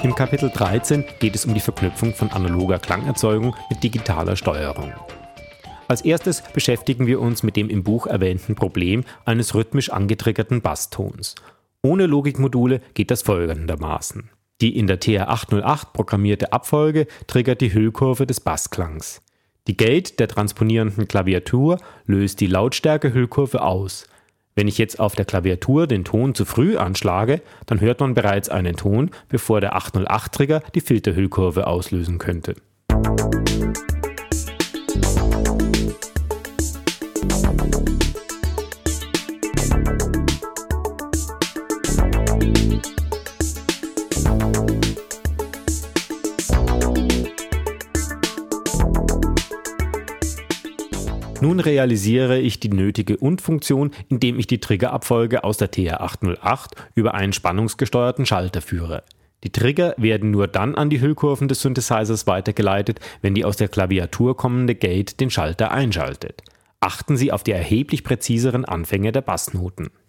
Im Kapitel 13 geht es um die Verknüpfung von analoger Klangerzeugung mit digitaler Steuerung. Als erstes beschäftigen wir uns mit dem im Buch erwähnten Problem eines rhythmisch angetriggerten Basstons. Ohne Logikmodule geht das folgendermaßen. Die in der TR-808 programmierte Abfolge triggert die Hüllkurve des Bassklangs. Die Gate der transponierenden Klaviatur löst die Lautstärke-Hüllkurve aus. Wenn ich jetzt auf der Klaviatur den Ton zu früh anschlage, dann hört man bereits einen Ton, bevor der 808-Trigger die Filterhüllkurve auslösen könnte. Nun realisiere ich die nötige Und-Funktion, indem ich die Triggerabfolge aus der TR-808 über einen spannungsgesteuerten Schalter führe. Die Trigger werden nur dann an die Hüllkurven des Synthesizers weitergeleitet, wenn die aus der Klaviatur kommende Gate den Schalter einschaltet. Achten Sie auf die erheblich präziseren Anfänge der Bassnoten.